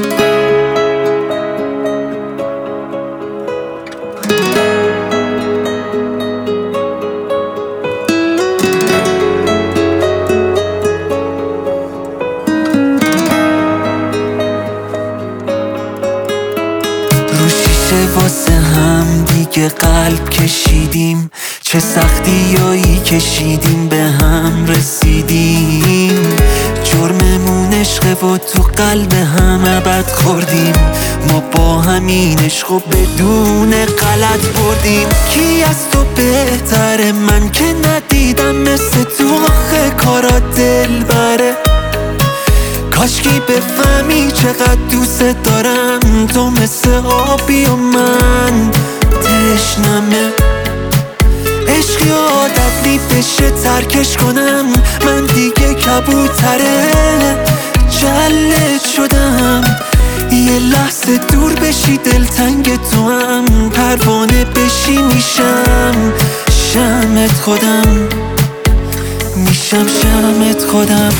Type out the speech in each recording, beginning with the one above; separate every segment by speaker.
Speaker 1: واسه هم دیگه قلب کشیدیم، چه سختیایی کشیدیم به هم رسیدیم. جرممون عشقه و تو قلب هم ابد خوردیم، ما با همین عشق و بدون غلط بردیم. کی از تو بهتره؟ من که ندیدم مثل تو آخه کارا دل بره. کاشکی بفهمی چقدر دوست دارم، تو مثل آبی و من تشنمه. عشقی عادت نی بشه ترکش کنم، من دیگه کبوتره جلد شدم. یه لحظه دور بشی دلتنگ تو هم، پروانه بشی میشم شمعت خودم، میشم شمعت خودم.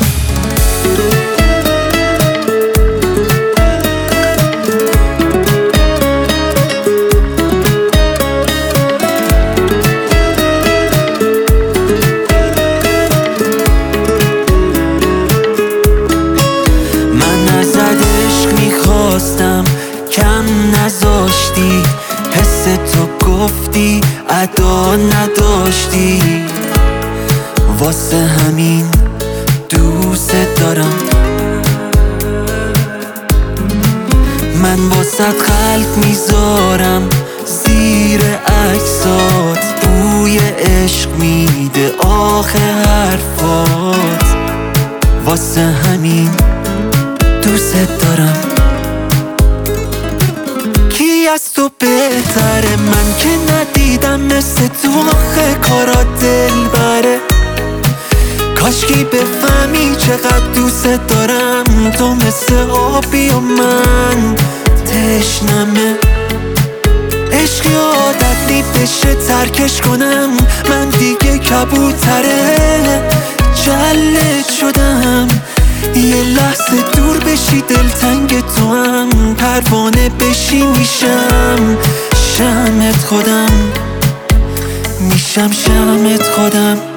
Speaker 1: کم نذاشتی، حس تو گفتی ادا نداشتی، واسه همین دوست دارم. من واسه خلق میذارم زیر عکسات، بوی عشق میده آخه حرفات، واسه همین دوست دارم. از تو بهتره؟ من که ندیدم مثل تو آخه کارا دل بره. کاشکی بفهمی چقدر دوست دارم، تو مثل آبی و من تشنمه. عشقی عادت نی بشه ترکش کنم، من دیگه کبوتره جلد شدم. یه لحظه دور بشی دلتنگ تو هم، پروانه بشی میشم شمعت خودم، میشم شمعت خودم.